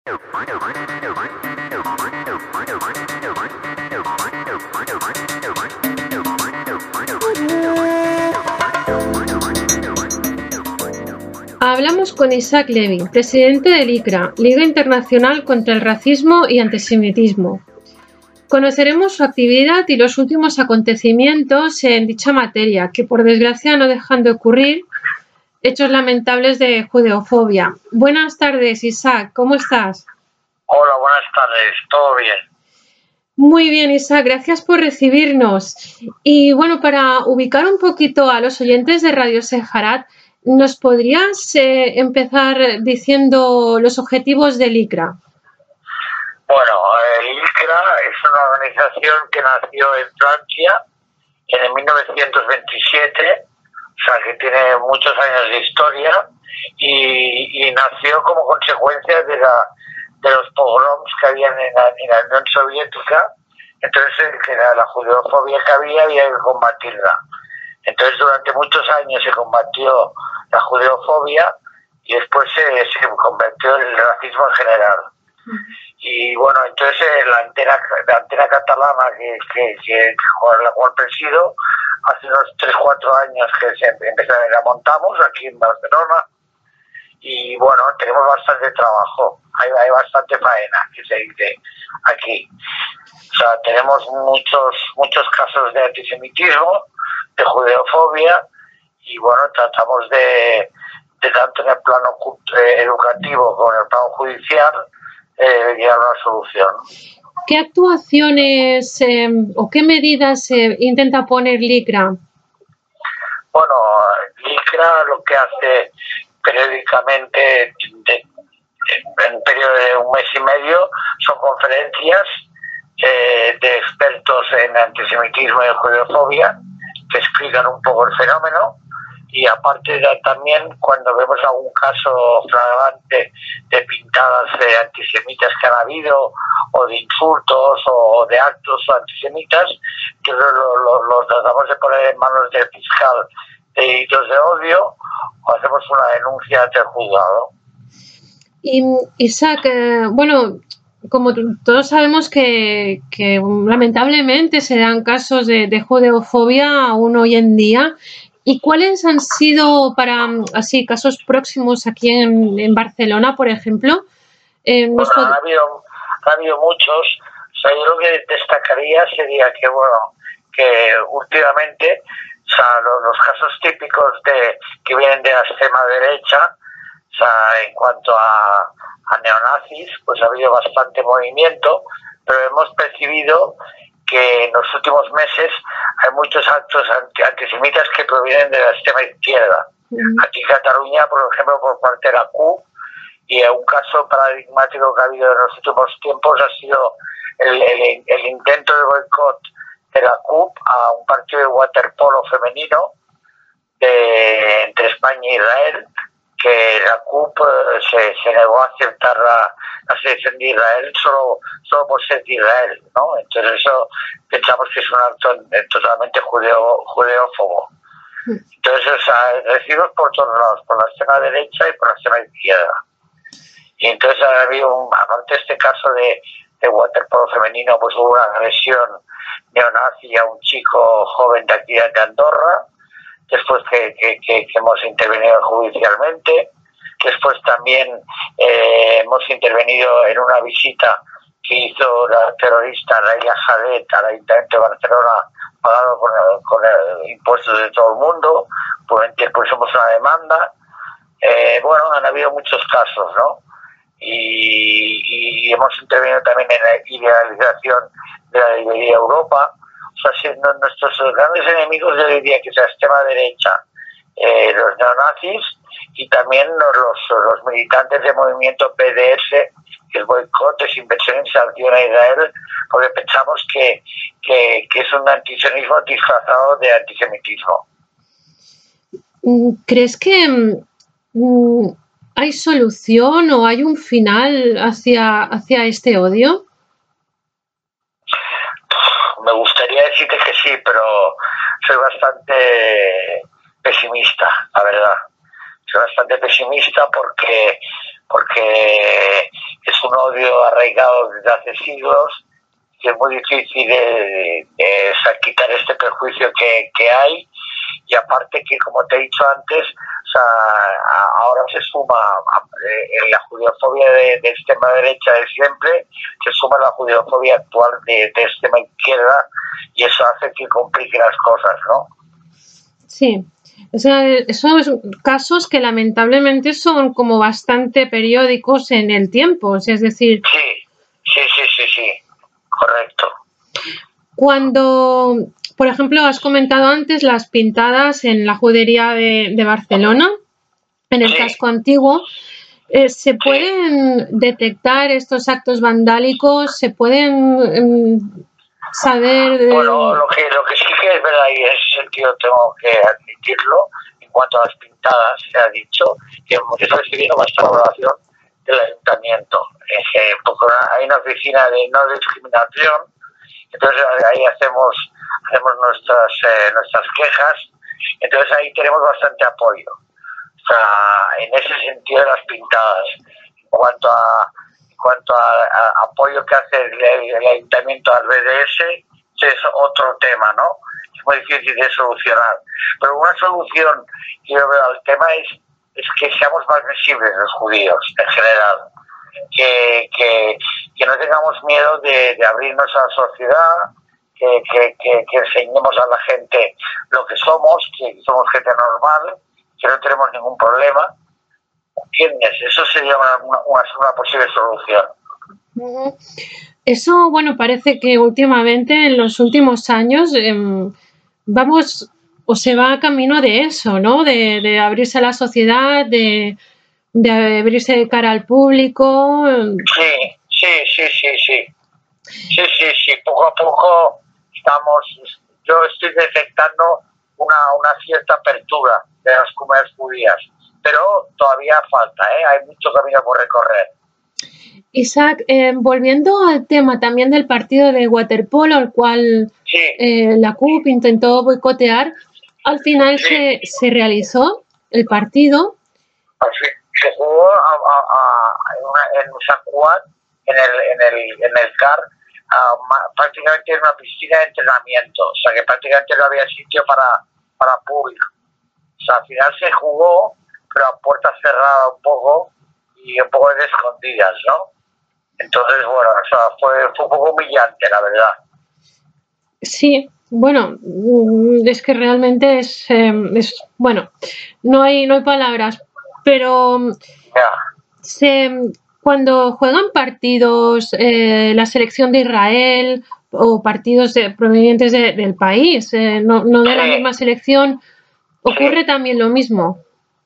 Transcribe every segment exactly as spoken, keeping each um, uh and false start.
Hablamos con Isaac Levy, presidente del I C R A, Liga Internacional contra el Racismo y Antisemitismo. Conoceremos su actividad y los últimos acontecimientos en dicha materia, que por desgracia no dejan de ocurrir hechos lamentables de judeofobia. Buenas tardes, Isaac, ¿cómo estás? Hola, buenas tardes, ¿todo bien? Muy bien, Isaac, gracias por recibirnos. Y bueno, para ubicar un poquito a los oyentes de Radio Sefarat, ¿nos podrías eh, empezar diciendo los objetivos del I C R A? Bueno, el I C R A es una organización que nació en Francia en mil novecientos veintisiete, o sea que tiene muchos años de historia y, y nació como consecuencia de, la, de los pogroms que habían en la, en la Unión Soviética. Entonces, que la, la judeofobia que había había que combatirla. Entonces, durante muchos años se combatió la judeofobia y después se, se convirtió en el racismo en general. Y bueno, entonces la antena, la antena catalana que, que, que la cual presido, hace unos tres cuatro años que se empezó, la montamos aquí en Barcelona y bueno, tenemos bastante trabajo, hay, hay bastante faena que se dice aquí. O sea, tenemos muchos muchos casos de antisemitismo, de judeofobia y bueno, tratamos de, de tanto en el plano educativo como en el plano judicial eh, llegar a una solución. ¿Qué actuaciones eh, o qué medidas eh, intenta poner el I C R A? Bueno, el I C R A lo que hace periódicamente, de, en un periodo de un mes y medio, son conferencias eh, de expertos en antisemitismo y judeofobia que explican un poco el fenómeno. Y aparte de, también cuando vemos algún caso flagrante de pintadas eh, antisemitas que han habido o de insultos o de actos antisemitas, que lo, lo, lo tratamos de poner en manos del fiscal de delitos de odio o hacemos una denuncia ante el juzgado. Y Isaac, eh, bueno, como todos sabemos que, que lamentablemente se dan casos de, de judeofobia aún hoy en día. ¿Y cuáles han sido para así casos próximos aquí en, en Barcelona, por ejemplo? Eh, bueno, pod... ha, habido, ha habido muchos. O sea, yo lo que destacaría sería que, bueno, que últimamente, o sea, los, los casos típicos de que vienen de la extrema derecha, o sea, en cuanto a, a neonazis, pues ha habido bastante movimiento, pero hemos percibido que en los últimos meses hay muchos actos antisemitas que provienen de la extrema izquierda. Uh-huh. Aquí en Cataluña, por ejemplo, por parte de la C U P, y un caso paradigmático que ha habido en los últimos tiempos ha sido el, el, el intento de boicot de la C U P a un partido de waterpolo femenino de, entre España e Israel, que la C U P se, se negó a aceptar la, la selección de Israel solo, solo por ser de Israel, ¿no? Entonces eso pensamos que es un acto totalmente judeo, judeófobo. Entonces, o sea, recibimos por todos lados, por la extrema derecha y por la extrema izquierda. Y entonces ha habido, un, aparte de este caso de, de waterpolo femenino, pues hubo una agresión neonazi a un chico joven de aquí de Andorra, después que, que, que, que hemos intervenido judicialmente, después también eh, hemos intervenido en una visita que hizo la terrorista Laila Jadet al Ayuntamiento de Barcelona, pagado con, el, con el impuestos de todo el mundo, pues pusimos una demanda. Eh, bueno, han habido muchos casos, ¿no? Y, y hemos intervenido también en la idealización de la librería Europa. O sea, si no, nuestros grandes enemigos yo diría que es la extrema derecha, eh, los neonazis y también los, los, los militantes del movimiento B D S, que es boicot, desinversión y sanción a Israel, porque pensamos que, que, que es un antisionismo disfrazado de antisemitismo. ¿Crees que mm, hay solución o hay un final hacia, hacia este odio? Me gustaría decirte que sí, pero soy bastante pesimista, la verdad. Soy bastante pesimista porque, porque es un odio arraigado desde hace siglos, que es muy difícil de, de, de quitar este prejuicio que, que hay, y aparte que, como te he dicho antes, o sea, ahora se suma en la judeofobia de, de extrema derecha de siempre, se suma la judeofobia actual de, de extrema izquierda, y eso hace que complique las cosas, ¿no? Sí, o sea, esos casos que lamentablemente son como bastante periódicos en el tiempo, o sea, es decir... Sí, sí, sí, sí, sí, correcto. Cuando, por ejemplo, has comentado antes las pintadas en la judería de, de Barcelona, en el sí. casco antiguo, eh, ¿se pueden detectar estos actos vandálicos? ¿Se pueden eh, saber? De... Bueno, lo que, lo que sí que es verdad, y en ese sentido tengo que admitirlo, en cuanto a las pintadas, se ha dicho que hemos recibido bastante valoración del ayuntamiento, eh, porque hay una oficina de no discriminación. Entonces ahí hacemos hacemos nuestras eh, nuestras quejas, entonces ahí tenemos bastante apoyo, o sea, en ese sentido de las pintadas. En cuanto a en cuanto a, a apoyo que hace el, el ayuntamiento al B D S, es otro tema, ¿no? Es muy difícil de solucionar, pero una solución que yo veo al tema es es que seamos más visibles los judíos en general. Que, que, que no tengamos miedo de, de abrirnos a la sociedad, que, que, que, que enseñemos a la gente lo que somos, que somos gente normal, que no tenemos ningún problema. ¿Entiendes? Eso sería una, una, una posible solución. Eso, bueno, parece que últimamente, en los últimos años, eh, vamos, o se va camino de eso, ¿no? De, de abrirse a la sociedad, de... de abrirse de cara al público. Sí, sí, sí, sí, sí. Sí, sí, sí. Poco a poco estamos, yo estoy detectando una, una cierta apertura de las comunidades judías, pero todavía falta, ¿eh? Hay mucho camino por recorrer. Isaac, eh, volviendo al tema también del partido de waterpolo, al cual sí. eh, la C U P intentó boicotear, al final sí. se, se realizó el partido. Así. Se jugó a, a, a, en, una, en San Juan, en el, en el, en el C A R, uh, prácticamente en una piscina de entrenamiento, o sea que prácticamente no había sitio para, para público. O sea, al final se jugó, pero a puertas cerradas un poco y un poco de escondidas, ¿no? Entonces, bueno, o sea, fue, fue un poco humillante, la verdad. Sí, bueno, es que realmente es, eh, es bueno, no hay, no hay palabras. Pero se, cuando juegan partidos eh, la selección de Israel o partidos de, provenientes de, del país, eh, no, no de sí. la misma selección, ¿ocurre sí. también lo mismo?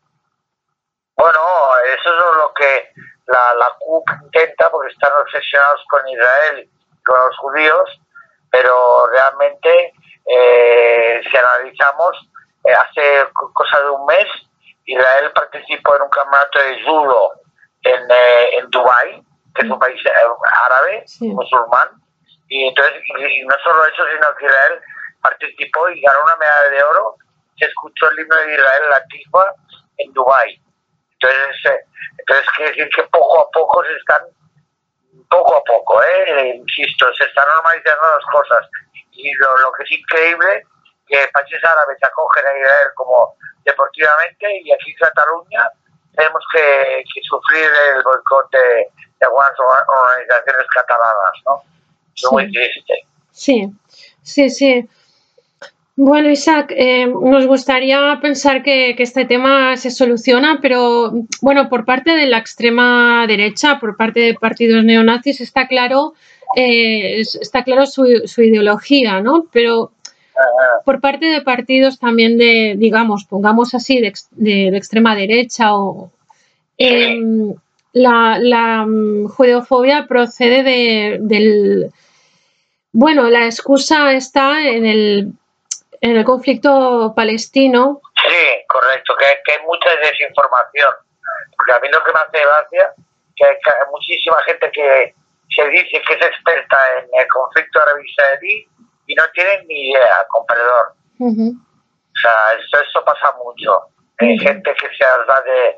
Bueno, eso es lo que la, la C U P intenta, porque están obsesionados con Israel, con los judíos, pero realmente, eh, si analizamos, eh, hace cosa de un mes, Israel participó en un campeonato de judo en, eh, en Dubái, que es un país eh, árabe, sí. musulmán, y entonces y, y no solo eso, sino que Israel participó y ganó una medalla de oro. Se escuchó el himno de Israel, la Tikva, en Dubái. Entonces, eh, entonces quiere decir que poco a poco se están, poco a poco, eh, insisto, se están normalizando las cosas. Y lo, lo que es increíble, que países árabes acogen a Israel como deportivamente, y aquí en Cataluña tenemos que, que sufrir el boicot de, de algunas organizaciones catalanas, ¿no? Es sí. muy triste. Sí, sí, sí. Bueno, Isaac, eh, nos gustaría pensar que, que este tema se soluciona, pero bueno, por parte de la extrema derecha, por parte de partidos neonazis, está claro, eh, está claro su, su ideología, ¿no? Pero por parte de partidos también de, digamos, pongamos así, de, de, de extrema derecha, o eh, la, la um, judeofobia procede de, del... Bueno, la excusa está en el, en el conflicto palestino. Sí, correcto, que, que hay mucha desinformación. Porque a mí lo que me hace gracia que hay, que hay muchísima gente que se dice que es experta en el conflicto árabe-israelí y no tienen ni idea, con perdón. Uh-huh. O sea, esto, esto pasa mucho. Hay uh-huh. gente que se habla de,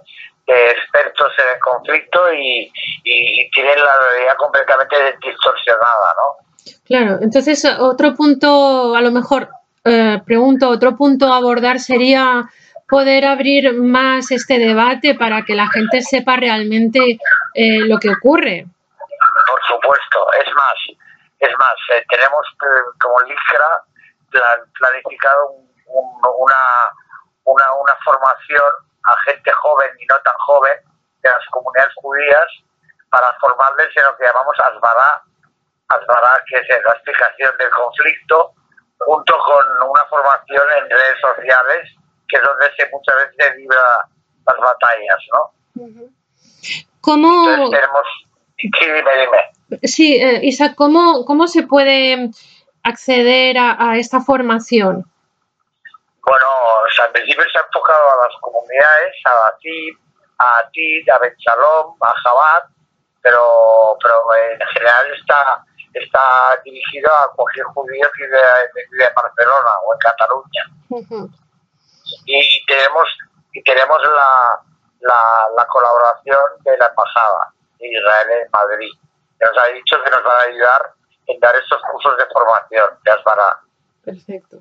de expertos en el conflicto y, y, y tienen la realidad completamente distorsionada, ¿no? Claro, entonces otro punto, a lo mejor, eh, pregunto, otro punto a abordar sería poder abrir más este debate para que la gente sepa realmente eh, lo que ocurre. Por supuesto, es más, es más, eh, tenemos eh, como LICRA plan, planificado un, un, una, una, una formación a gente joven y no tan joven de las comunidades judías para formarles en lo que llamamos Asbará, Asbará, que es la explicación del conflicto, junto con una formación en redes sociales, que es donde se muchas veces se libra las batallas, ¿no? ¿Cómo? Entonces tenemos... Sí, dime, dime. Sí, eh, Isaac, ¿cómo, ¿cómo se puede acceder a, a esta formación? Bueno, o sea, en principio se ha enfocado a las comunidades, a Batid, a Atid, a Bet Shalom, a Jabat, pero, pero en general está, está dirigido a cualquier judío que vive en Barcelona o en Cataluña. Uh-huh. y, y tenemos y tenemos la, la, la colaboración de la Embajada de Israel en Madrid, que nos ha dicho que nos van a ayudar en dar estos cursos de formación de Asbará. Perfecto.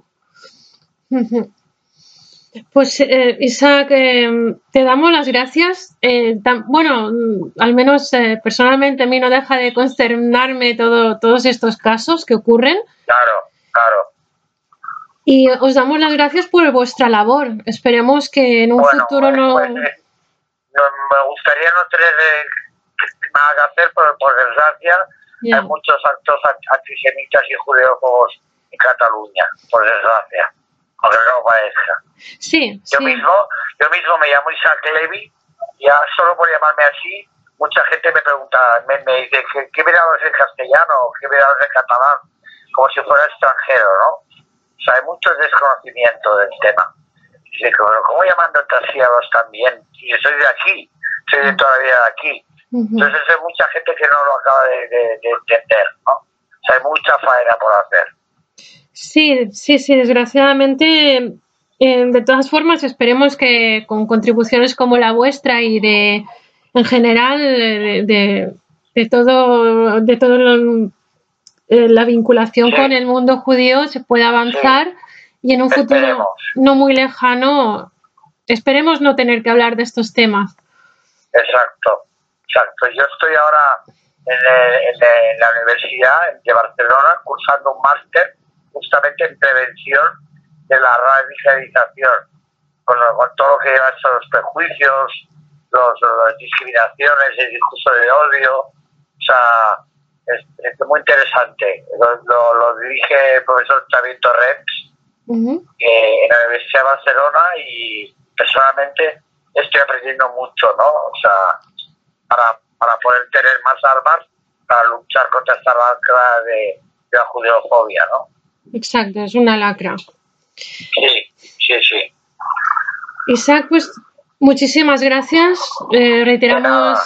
Pues eh, Isaac, eh, te damos las gracias. Eh, tam, bueno, al menos eh, personalmente a mí no deja de consternarme todo, todos estos casos que ocurren. Claro, claro. Y os damos las gracias por vuestra labor. Esperemos que en un bueno, futuro no... Pues, eh, no... Me gustaría no tener eh, nada que hacer, pero por desgracia yeah. hay muchos actos antisemitas y judeófobos en Cataluña, por desgracia. Aunque no parezca. Sí, yo sí. mismo, yo mismo me llamo Isaac Levy, ya solo por llamarme así, mucha gente me pregunta, me, me dice, ¿qué, qué mirado es en castellano? ¿Qué mirado es en catalán? Como si fuera extranjero, ¿no? O sea, hay mucho desconocimiento del tema. Dice, ¿cómo llamándote así a vos también? Y yo soy de aquí, soy de toda la vida de aquí. Uh-huh. Entonces hay mucha gente que no lo acaba de, de, de entender, ¿no? O sea, hay mucha faena por hacer. Sí, sí, sí, desgraciadamente, eh, de todas formas, esperemos que con contribuciones como la vuestra y de, en general, de, de, de todo, de todo lo, eh, la vinculación sí. con el mundo judío se pueda avanzar sí. y en un esperemos. futuro no muy lejano, esperemos no tener que hablar de estos temas. Exacto, exacto. Yo estoy ahora en, en, en la Universidad de Barcelona cursando un máster justamente en prevención de la radicalización, con, lo, con todo lo que lleva a los prejuicios, los, las discriminaciones, el discurso de odio. O sea, es, es muy interesante. Lo, lo, lo dirige el profesor Xavier Torrents uh-huh. eh, en la Universidad de Barcelona y personalmente estoy aprendiendo mucho, ¿no? O sea, para, para poder tener más armas para luchar contra esta lacra de, de la judeofobia, ¿no? Exacto, es una lacra. Sí, sí, sí. Isaac, pues muchísimas gracias. Eh, reiteramos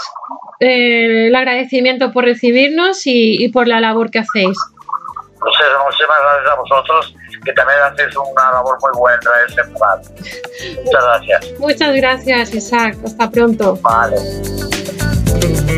eh, el agradecimiento por recibirnos y, y por la labor que hacéis. No sé, muchísimas gracias a vosotros, que también hacéis una labor muy buena en este lugar. Muchas gracias. Muchas gracias, Isaac. Hasta pronto. Vale.